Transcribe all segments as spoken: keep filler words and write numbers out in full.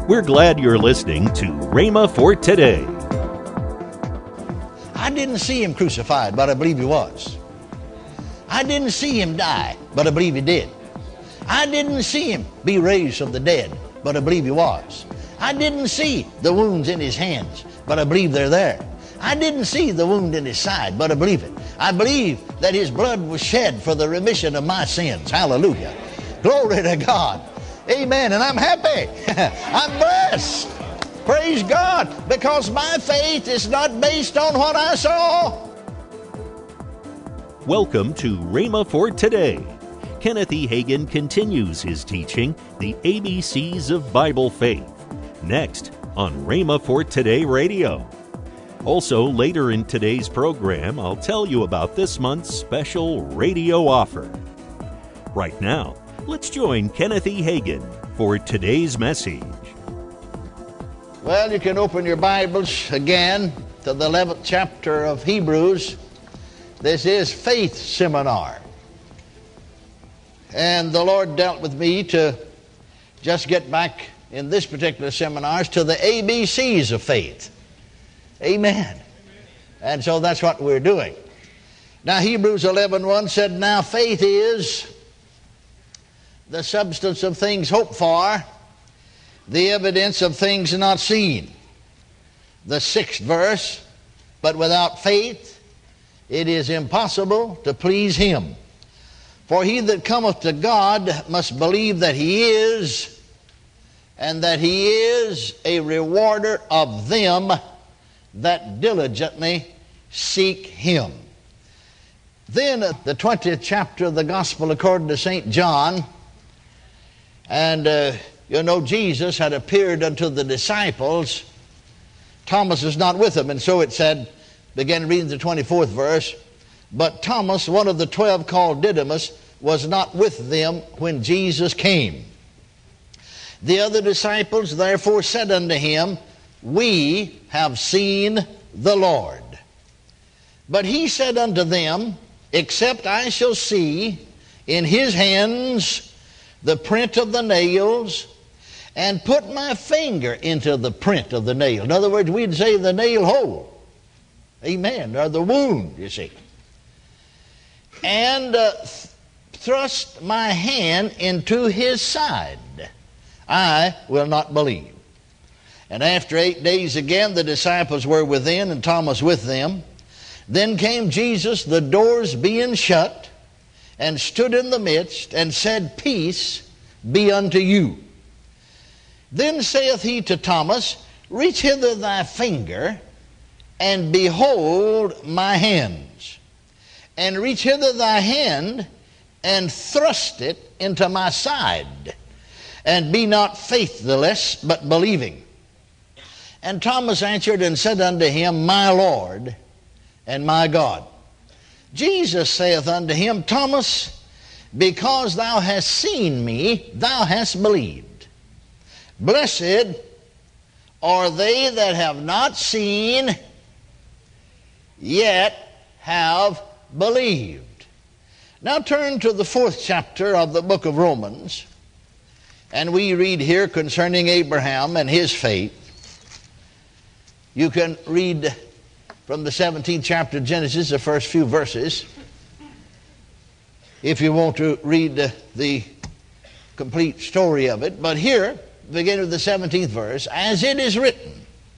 We're glad you're listening to Rhema for Today. I didn't see him crucified, but I believe he was. I didn't see him die, but I believe he did. I didn't see him be raised from the dead, but I believe he was. I didn't see the wounds in his hands, but I believe they're there. I didn't see the wound in his side, but I believe it. I believe that his blood was shed for the remission of my sins. Hallelujah. Glory to God. Amen. And I'm happy. I'm blessed. Praise God. Because my faith is not based on what I saw. Welcome to Rhema for Today. Kenneth E. Hagin continues his teaching, The A B Cs of Bible Faith, next on Rhema for Today Radio. Also, later in today's program, I'll tell you about this month's special radio offer. Right now, let's join Kenneth E. Hagin for today's message. Well, you can open your Bibles again to the eleventh chapter of Hebrews. This is Faith Seminar. And the Lord dealt with me to just get back in this particular seminar to the A B Cs of faith. Amen. And so that's what we're doing. Now, Hebrews eleven one said, Now faith is the substance of things hoped for, the evidence of things not seen. The sixth verse, But without faith it is impossible to please him. For he that cometh to God must believe that he is, and that he is a rewarder of them that diligently seek him. Then the twentieth chapter of the Gospel according to Saint John, and uh, you know Jesus had appeared unto the disciples. Thomas is not with them, and so it said, begin reading the twenty-fourth verse, But Thomas, one of the twelve called Didymus, was not with them when Jesus came. The other disciples therefore said unto him, We have seen the Lord. But he said unto them, Except I shall see in his hands the print of the nails, and put my finger into the print of the nail. In other words, we'd say the nail hole. Amen. Or the wound, you see. And uh, th- thrust my hand into his side. I will not believe. And after eight days again, the disciples were within, and Thomas with them. Then came Jesus, the doors being shut, and stood in the midst, and said, Peace be unto you. Then saith he to Thomas, Reach hither thy finger, and behold my hands. And reach hither thy hand, and thrust it into my side. And be not faithless, but believing. And Thomas answered and said unto him, My Lord and my God. Jesus saith unto him, Thomas, because thou hast seen me, thou hast believed. Blessed are they that have not seen, yet have believed. Now turn to the fourth chapter of the book of Romans, and we read here concerning Abraham and his faith. You can read from the seventeenth chapter of Genesis, the first few verses, if you want to read the, the complete story of it. But here, beginning with the seventeenth verse, As it is written,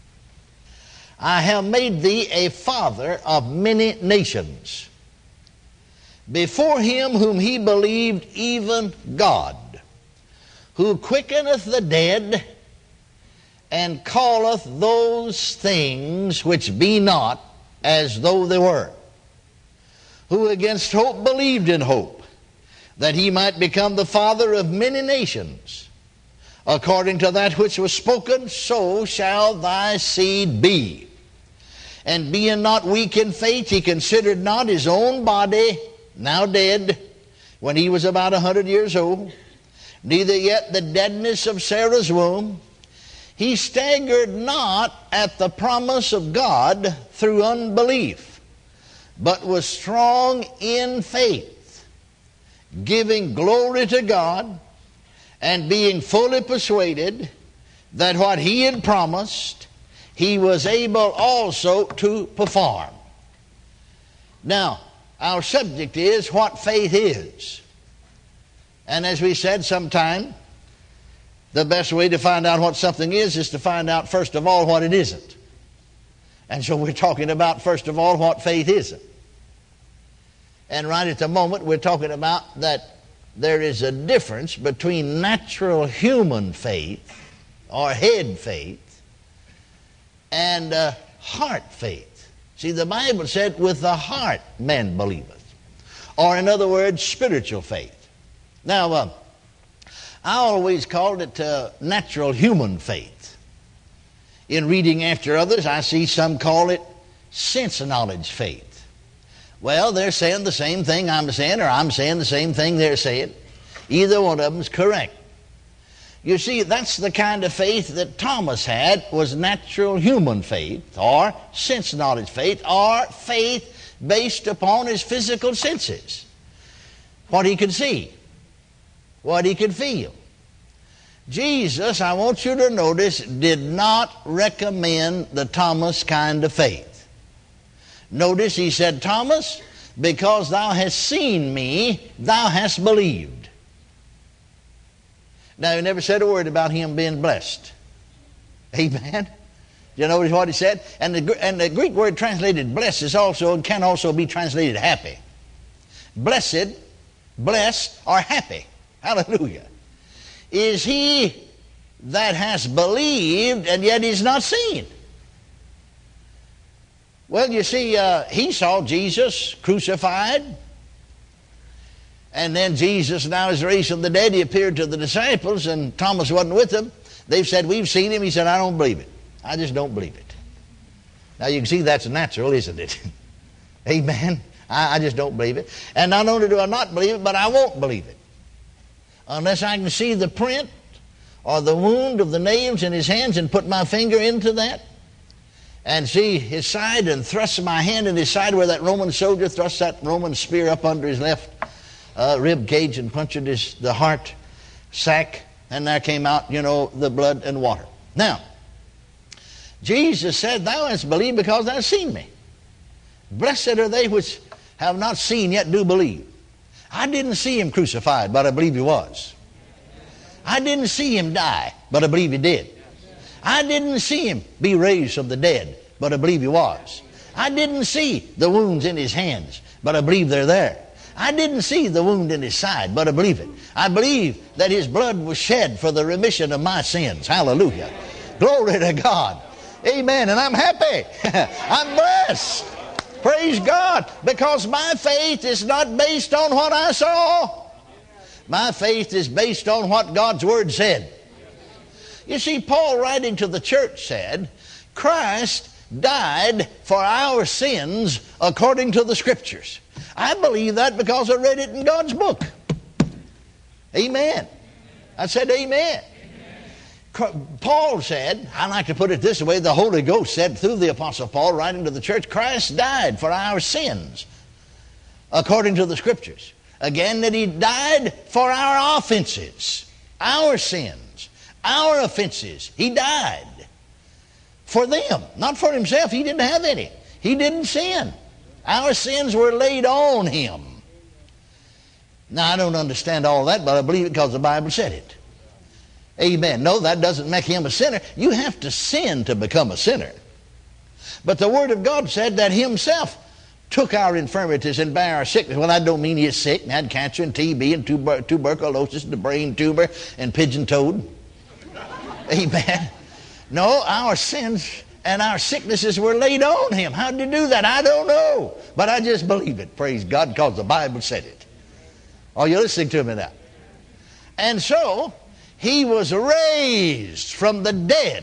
I have made thee a father of many nations, before him whom he believed, even God, who quickeneth the dead, and calleth those things which be not as though they were, who against hope believed in hope, that he might become the father of many nations. According to that which was spoken, so shall thy seed be. And being not weak in faith, he considered not his own body, now dead, when he was about a hundred years old, neither yet the deadness of Sarah's womb. He staggered not at the promise of God through unbelief, but was strong in faith, giving glory to God, and being fully persuaded that what he had promised, he was able also to perform. Now, our subject is what faith is. And as we said sometime, the best way to find out what something is is to find out first of all what it isn't. And so we're talking about first of all what faith isn't. And right at the moment we're talking about that there is a difference between natural human faith or head faith and uh, heart faith. See, the Bible said, with the heart man believeth. Or in other words, spiritual faith. Now, uh, I always called it uh, natural human faith. In reading after others, I see some call it sense knowledge faith. Well, they're saying the same thing I'm saying, or I'm saying the same thing they're saying. Either one of them's correct. You see, that's the kind of faith that Thomas had, was natural human faith, or sense knowledge faith, or faith based upon his physical senses. What he could see, what he could feel. Jesus, I want you to notice, did not recommend the Thomas kind of faith. Notice he said, Thomas, because thou hast seen me, thou hast believed. Now, he never said a word about him being blessed. Amen? You notice what he said? And the, and the Greek word translated blessed is also, can also be translated happy. Blessed, blessed, or happy. Hallelujah. Is he that has believed and yet is not seen? Well, you see, uh, he saw Jesus crucified. And then Jesus now is raised from the dead. He appeared to the disciples, and Thomas wasn't with them. They've said, we've seen him. He said, I don't believe it. I just don't believe it. Now you can see that's natural, isn't it? Amen. I, I just don't believe it. And not only do I not believe it, but I won't believe it unless I can see the print or the wound of the nails in his hands and put my finger into that and see his side and thrust my hand in his side where that Roman soldier thrust that Roman spear up under his left uh, rib cage and punctured his, the heart sac, and there came out, you know, the blood and water. Now, Jesus said, thou hast believed because thou hast seen me. Blessed are they which have not seen yet do believe. I didn't see him crucified, but I believe he was. I didn't see him die, but I believe he did. I didn't see him be raised from the dead, but I believe he was. I didn't see the wounds in his hands, but I believe they're there. I didn't see the wound in his side, but I believe it. I believe that his blood was shed for the remission of my sins. Hallelujah. Glory to God. Amen. And I'm happy. I'm blessed. Praise God. Because my faith is not based on what I saw. My faith is based on what God's Word said. You see, Paul writing to the church said, Christ died for our sins according to the Scriptures. I believe that because I read it in God's book. Amen. I said amen. Paul said, I like to put it this way, the Holy Ghost said through the Apostle Paul writing to the church, Christ died for our sins according to the Scriptures. Again, that he died for our offenses, our sins, our offenses. He died for them, not for himself. He didn't have any. He didn't sin. Our sins were laid on him. Now, I don't understand all that, but I believe it because the Bible said it. Amen. No, that doesn't make him a sinner. You have to sin to become a sinner. But the Word of God said that himself took our infirmities and bare our sickness. Well, that don't mean he's sick and had cancer and T B and tuber- tuberculosis and the brain tumor and pigeon-toed. Amen. No, our sins and our sicknesses were laid on him. How did he do that? I don't know. But I just believe it, praise God, because the Bible said it. Are you listening to me now? And so, he was raised from the dead,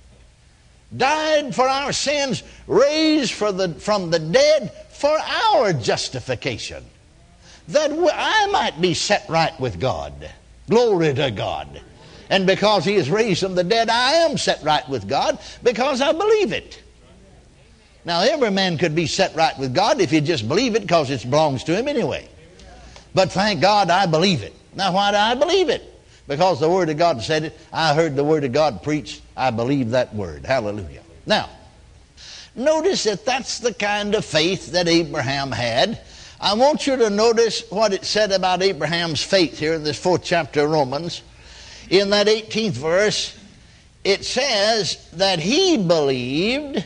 died for our sins, raised for the, from the dead for our justification, that I might be set right with God. Glory to God. And because he is raised from the dead, I am set right with God because I believe it. Now, every man could be set right with God if he just believe it because it belongs to him anyway. But thank God I believe it. Now, why do I believe it? Because the Word of God said it. I heard the Word of God preached. I believe that Word. Hallelujah. Now, notice that that's the kind of faith that Abraham had. I want you to notice what it said about Abraham's faith here in this fourth chapter of Romans. In that eighteenth verse, it says that he believed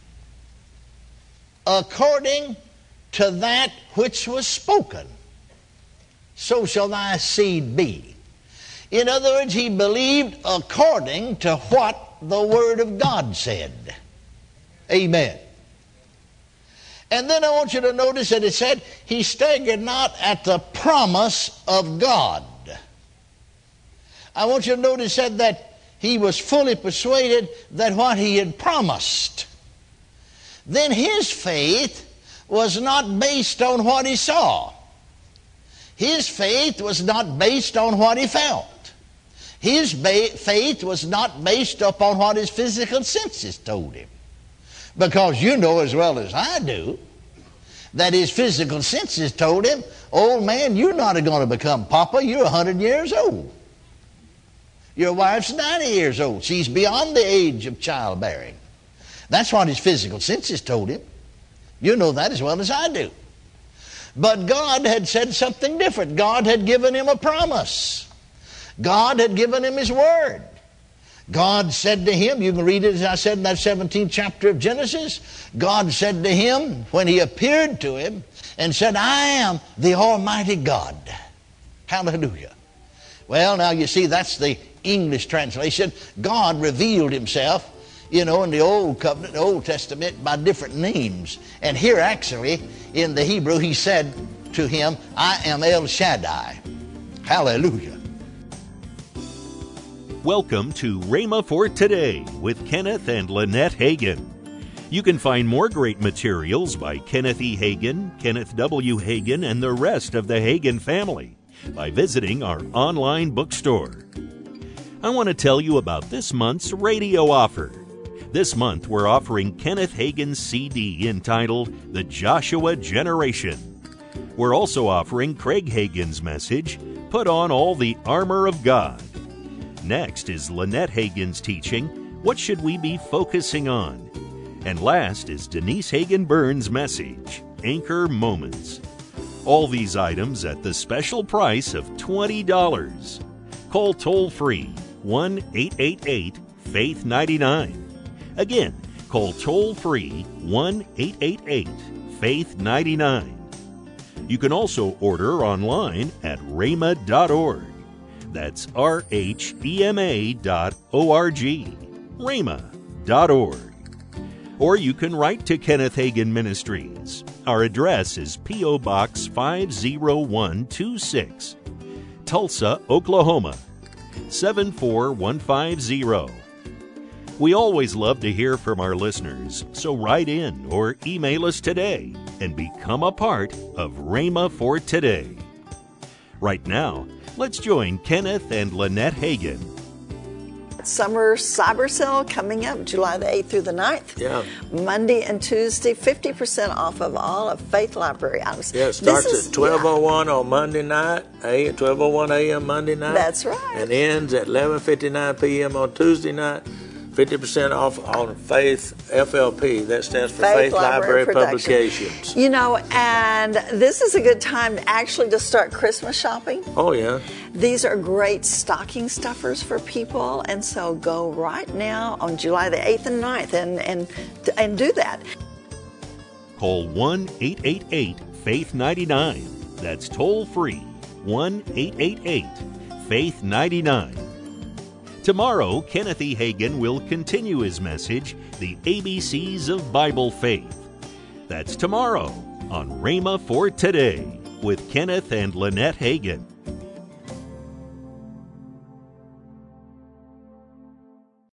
according to that which was spoken. So shall thy seed be. In other words, he believed according to what the Word of God said. Amen. And then I want you to notice that it said, he staggered not at the promise of God. I want you to notice that, that he was fully persuaded that what he had promised. Then his faith was not based on what he saw. His faith was not based on what he felt. His ba- faith was not based upon what his physical senses told him. Because you know as well as I do that his physical senses told him, old man, you're not going to become papa. You're one hundred years old. Your wife's ninety years old. She's beyond the age of childbearing. That's what his physical senses told him. You know that as well as I do. But God had said something different. God had given him a promise. God had given him his word. God said to him, you can read it as I said in that seventeenth chapter of Genesis, God said to him when he appeared to him and said, I am the Almighty God. Hallelujah. Well, now you see, that's the English translation. God revealed himself, you know, in the Old Covenant, the Old Testament, by different names. And here actually, in the Hebrew, he said to him, I am El Shaddai. Hallelujah. Welcome to Rhema for Today with Kenneth and Lynette Hagin. You can find more great materials by Kenneth E. Hagin, Kenneth W. Hagin, and the rest of the Hagin family by visiting our online bookstore. I want to tell you about this month's radio offer. This month we're offering Kenneth Hagin's C D entitled The Joshua Generation. We're also offering Craig Hagin's message, Put on All the Armor of God. Next is Lynette Hagin's teaching, What Should We Be Focusing On? And last is Denise Hagin Burns' message, Anchor Moments. All these items at the special price of twenty dollars. Call toll-free one eight eight eight, faith ninety-nine. Again, call toll-free one eight eight eight, faith ninety-nine. You can also order online at rhema dot org. That's R H E M A dot O R G, rhema dot org. Or you can write to Kenneth Hagin Ministries. Our address is P O. Box five oh one two six, Tulsa, Oklahoma, seven four one five zero. We always love to hear from our listeners, so write in or email us today and become a part of Rhema for Today. Right now, let's join Kenneth and Lynette Hagin. Summer Cyber Sale coming up July the eighth through the ninth. Yeah. Monday and Tuesday, fifty percent off of all of Faith Library items. Yeah, it starts is, at twelve oh one yeah. on Monday night, twelve oh one a.m. Monday night. That's right. And ends at eleven fifty-nine p.m. on Tuesday night. fifty percent off on Faith F L P. That stands for Faith, Faith Library, Library Publications. You know, and this is a good time actually to start Christmas shopping. Oh, yeah. These are great stocking stuffers for people, and so go right now on July the eighth and ninth and, and, and do that. Call one eight eight eight, faith ninety-nine. That's toll-free, one eight eight eight, faith ninety-nine. Tomorrow, Kenneth E. Hagin will continue his message, The A B Cs of Bible Faith. That's tomorrow on Rhema for Today with Kenneth and Lynette Hagin.